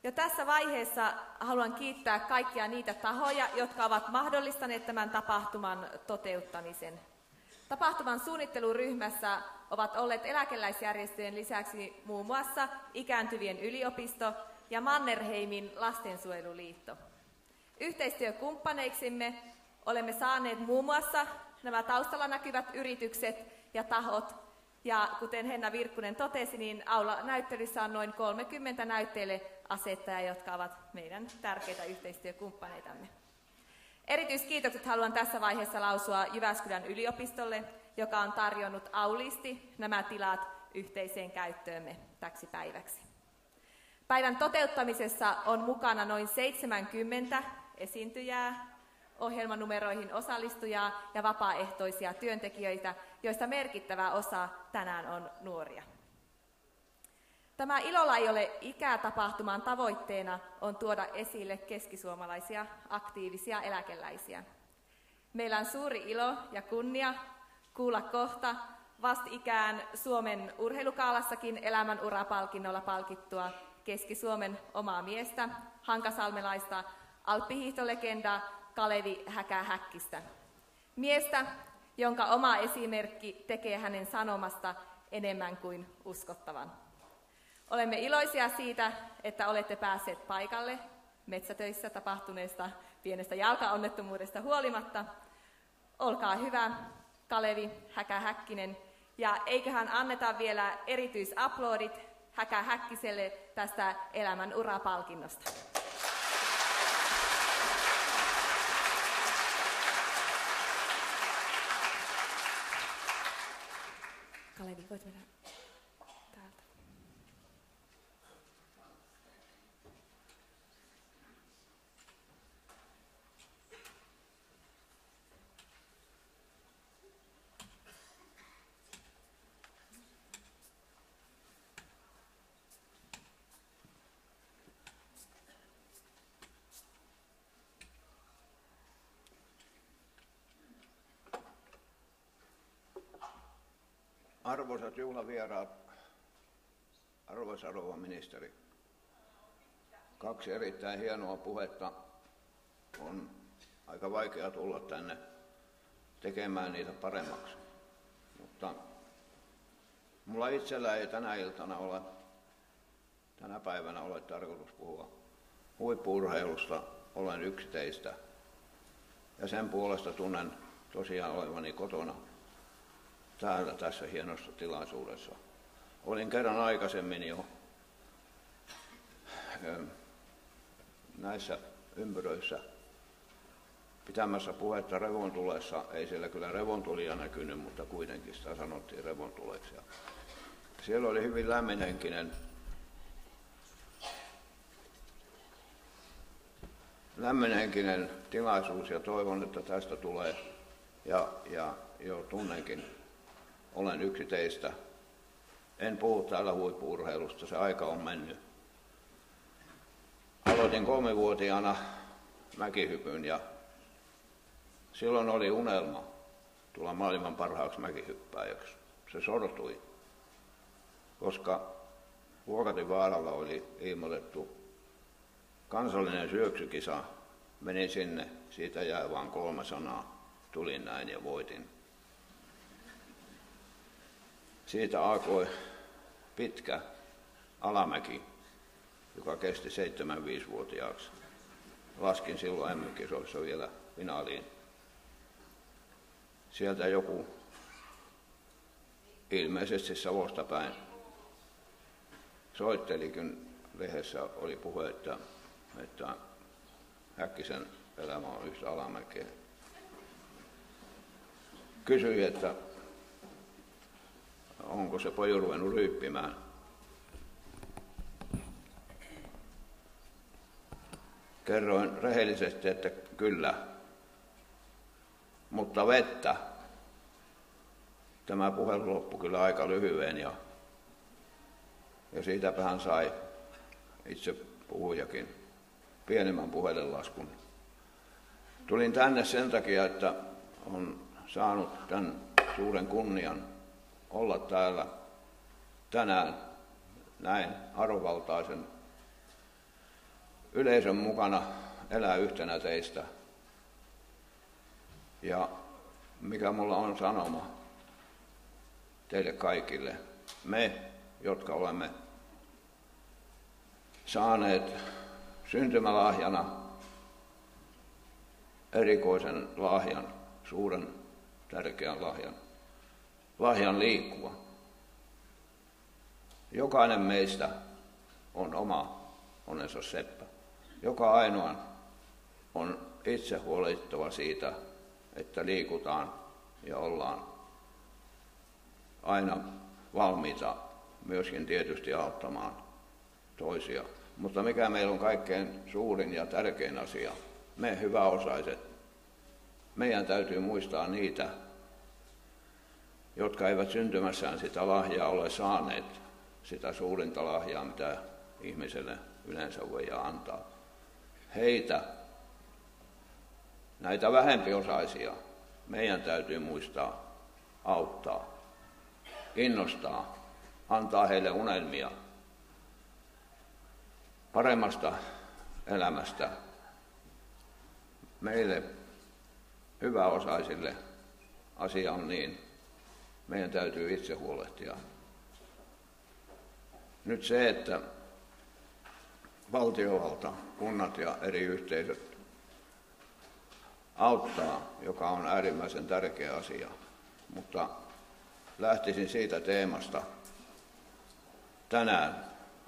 Jo tässä vaiheessa haluan kiittää kaikkia niitä tahoja, jotka ovat mahdollistaneet tämän tapahtuman toteuttamisen. Tapahtuman suunnitteluryhmässä ovat olleet eläkeläisjärjestöjen lisäksi muun muassa Ikääntyvien yliopisto ja Mannerheimin lastensuojeluliitto. Yhteistyökumppaneiksimme olemme saaneet muun muassa nämä taustalla näkyvät yritykset ja tahot. Ja kuten Henna Virkkunen totesi, niin aula-näyttelyssä on noin 30 näytteille asettajaa, jotka ovat meidän tärkeitä yhteistyökumppaneitamme. Erityiskiitokset haluan tässä vaiheessa lausua Jyväskylän yliopistolle, joka on tarjonnut auliisti nämä tilat yhteiseen käyttöömme täksi päiväksi. Päivän toteuttamisessa on mukana noin 70 esiintyjää, ohjelmanumeroihin osallistujaa ja vapaaehtoisia työntekijöitä, joista merkittävä osa tänään on nuoria. Tämä Ilolla ei ole ikää -tapahtuman tavoitteena on tuoda esille keskisuomalaisia aktiivisia eläkeläisiä. Meillä on suuri ilo ja kunnia kuulla kohta vastikään Suomen urheilukaalassakin elämänurapalkinnolla palkittua Keski-Suomen omaa miestä, hankasalmelaista alppihiihtolegendaa Kalevi Häkähäkkistä. Miestä, jonka oma esimerkki tekee hänen sanomasta enemmän kuin uskottavan. Olemme iloisia siitä, että olette päässeet paikalle metsätöissä tapahtuneesta pienestä jalkaonnettomuudesta huolimatta. Olkaa hyvä, Kalevi Häkähäkkinen, ja eiköhän anneta vielä erityisaplodit Häkähäkkiselle tästä elämän urapalkinnosta. Kalevi, voit mennä täältä. Arvoisat juhlavieraat, arvoisa rouva ministeri, 2 erittäin hienoa puhetta. On aika vaikea tulla tänne tekemään niitä paremmaksi. Mutta mulla itsellä ei tänä päivänä ole tarkoitus puhua huippu-urheilusta. Olen yksi teistä ja sen puolesta tunnen tosiaan olevani kotona täällä tässä hienossa tilaisuudessa. Olin kerran aikaisemmin jo näissä ympyröissä pitämässä puhetta revontuleessa. Ei siellä kyllä revontulia näkynyt, mutta kuitenkin sitä sanottiin revontuleksi. Siellä oli hyvin lämminhenkinen tilaisuus ja toivon, että tästä tulee ja jo tunnenkin. Olen yksi teistä. En puhu täällä huippu-urheilusta, se aika on mennyt. Aloitin 3-vuotiaana mäkihypyn ja silloin oli unelma tulla maailman parhaaksi mäkihyppääjäksi. Se sortui, koska Vuokatinvaaralla oli ilmoitettu kansallinen syöksykisa. Menin sinne, siitä jäi vain 3 sanaa. Tulin näin ja voitin. Siitä alkoi pitkä alamäki, joka kesti 7-5-vuotiaaksi. Laskin silloin MM-kisoissa vielä finaaliin. Sieltä joku, ilmeisesti Savosta päin, soittelikin. Lehdessä oli puhe, että Häkkisen elämä on yhtä alamäkeä. Kysyi, että onko se poju ruvennut ryyppimään. Kerroin rehellisesti, että kyllä, mutta vettä. Tämä puhelu loppui kyllä aika lyhyen ja siitäpä hän sai itse puhujakin pienemmän puhelinlaskun. Tulin tänne sen takia, että on saanut tämän suuren kunnian olla täällä tänään näin arvovaltaisen yleisön mukana elää yhtenä teistä. Ja mikä mulla on sanoma teille kaikille, me, jotka olemme saaneet syntymälahjana erikoisen lahjan, suuren tärkeän lahjan liikkua. Jokainen meistä on oma onnensa seppä. Joka ainoa on itse huolehdittava siitä, että liikutaan ja ollaan aina valmiita myöskin tietysti auttamaan toisia. Mutta mikä meillä on kaikkein suurin ja tärkein asia, me hyväosaiset, meidän täytyy muistaa niitä, jotka eivät syntymässään sitä lahjaa ole saaneet, sitä suurinta lahjaa, mitä ihmiselle yleensä voi antaa. Heitä, näitä vähempiosaisia, meidän täytyy muistaa auttaa, innostaa, antaa heille unelmia paremmasta elämästä. Meille hyväosaisille asia on niin, meidän täytyy itse huolehtia. Nyt se, että valtiovalta, kunnat ja eri yhteisöt auttaa, joka on äärimmäisen tärkeä asia, mutta lähtisin siitä teemasta. Tänään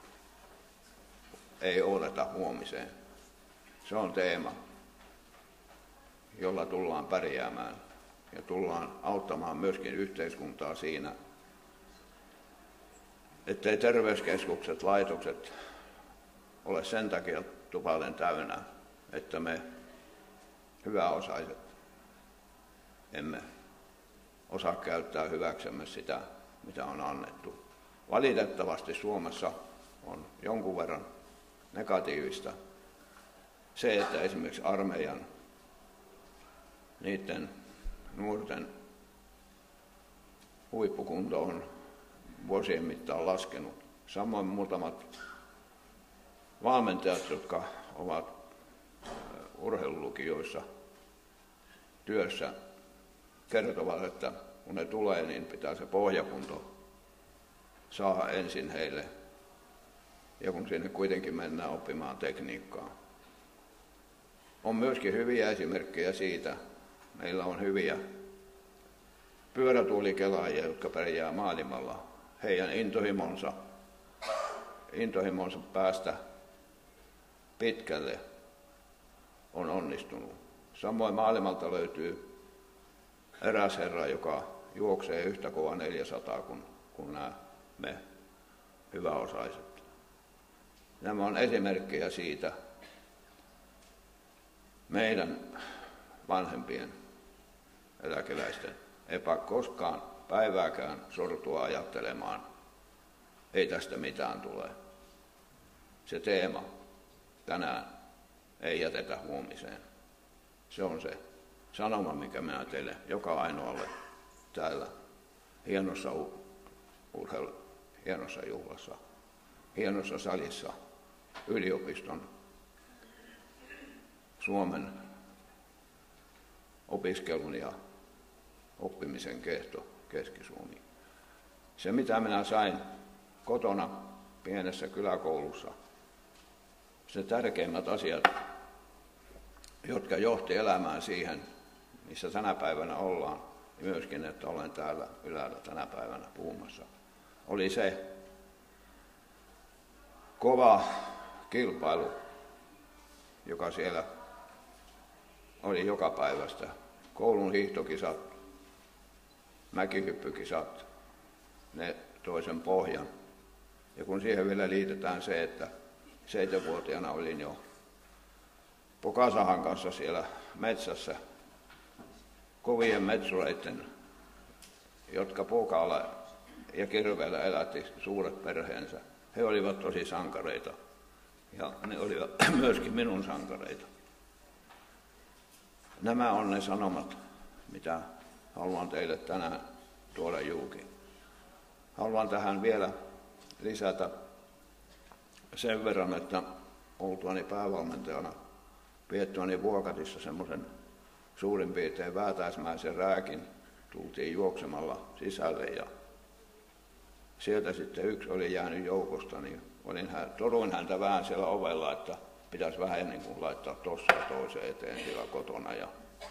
ei odota huomiseen. Se on teema, jolla tullaan pärjäämään ja tullaan auttamaan myöskin yhteiskuntaa siinä, ettei terveyskeskukset, laitokset ole sen takia tupalen täynnä, että me hyväosaiset emme osaa käyttää hyväksemme sitä, mitä on annettu. Valitettavasti Suomessa on jonkun verran negatiivista se, että esimerkiksi armeijan niiden nuorten huippukunto on vuosien mittaan laskenut. Samoin muutamat valmentajat, jotka ovat urheilulukioissa työssä, kertovat, että kun ne tulee, niin pitää se pohjakunto saada ensin heille. Ja kun sinne kuitenkin mennään oppimaan tekniikkaa. On myöskin hyviä esimerkkejä siitä. Meillä on hyviä pyörätuolikelaajia, jotka pärjää maailmalla. Heidän intohimonsa päästä pitkälle on onnistunut. Samoin maailmalta löytyy eräs herra, joka juoksee yhtä kova 400 kuin nämä me hyväosaiset. Nämä on esimerkkejä siitä meidän vanhempien eläkeläisten epä koskaan päivääkään sortua ajattelemaan, ei tästä mitään tule. Se teema tänään ei jätetä huomiseen. Se on se sanoma, mikä minä teille joka ainoalle täällä hienossa juhlassa, hienossa salissa, yliopiston, Suomen opiskelun ja oppimisen kehto Keski-Suomi. Se, mitä minä sain kotona pienessä kyläkoulussa, se tärkeimmät asiat, jotka johti elämään siihen, missä tänä päivänä ollaan, ja myöskin, että olen täällä ylhäällä tänä päivänä puhumassa, oli se kova kilpailu, joka siellä oli joka päivästä. Koulun hiihtokisat, mäkihyppykisat, ne toisen pohjan. Ja kun siihen vielä liitetään se, että 7-vuotiaana olin jo pokasahan kanssa siellä metsässä kovien metsureiden, jotka pokaalla ja kirveellä elätti suuret perheensä. He olivat tosi sankareita ja ne olivat myöskin minun sankareita. Nämä on ne sanomat, mitä haluan teille tänään tuoda julki. Haluan tähän vielä lisätä sen verran, että oltuani päävalmentajana viettyäni Vuokatissa semmoisen suurin piirtein väätäismäisen rääkin, tultiin juoksemalla sisälle ja sieltä sitten yksi oli jäänyt joukosta, niin toruin häntä vähän siellä ovella, että pitäisi vähän niin kuin laittaa tuossa ja toiseen eteen siellä kotona. Ja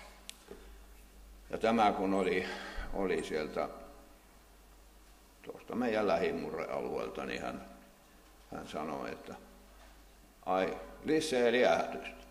tämä kun oli sieltä tuosta meidän lähimurrealueelta, niin hän sanoi, että ai, lisää liähdystä.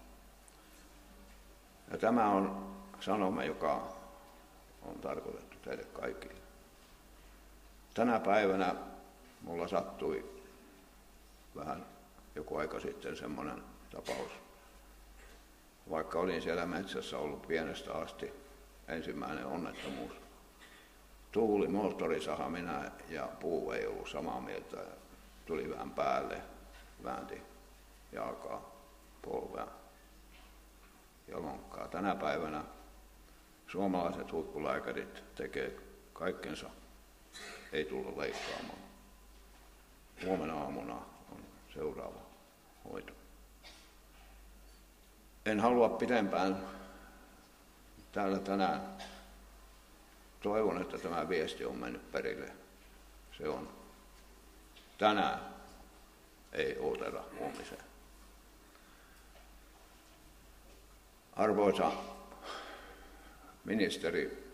Ja tämä on sanoma, joka on tarkoitettu teille kaikille. Tänä päivänä mulla sattui vähän joku aika sitten semmoinen tapaus. Vaikka olin siellä metsässä ollut pienestä asti, ensimmäinen onnettomuus. Tuuli, moottorisaha, minä ja puu ei ollut samaa mieltä. Tuli vähän päälle, väänti jalkaa, polvea ja lonkkaa. Tänä päivänä suomalaiset huippulääkärit tekee kaikkensa, ei tulla leikkaamaan. Huomenna aamuna on seuraava hoito. En halua pitempään täällä tänään. Toivon, että tämä viesti on mennyt perille. Se on tänään, ei odoteta huomiseen. Arvoisa ministeri,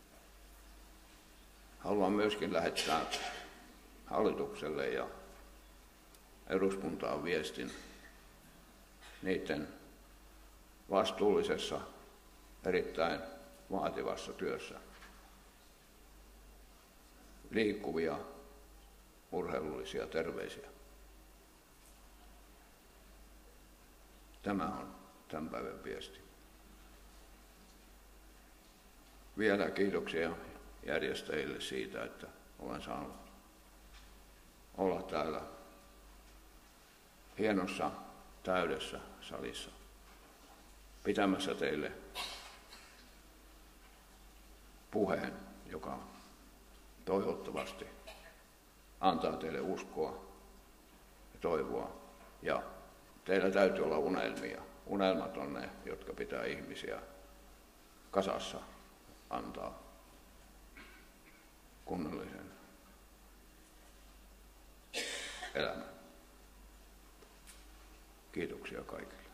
haluan myöskin lähettää hallitukselle ja eduskuntaan viestin niiden vastuullisessa, erittäin vaativassa työssä. Liikkuvia, urheilullisia terveisiä. Tämä on tämän päivän viesti. Vielä kiitoksia järjestäjille siitä, että olen saanut olla täällä hienossa, täydessä salissa pitämässä teille puheen, joka toivottavasti antaa teille uskoa ja toivoa. Ja teillä täytyy olla unelmia. Unelmat on ne, jotka pitää ihmisiä kasassa antaa kunnollisen elämän. Kiitoksia kaikille.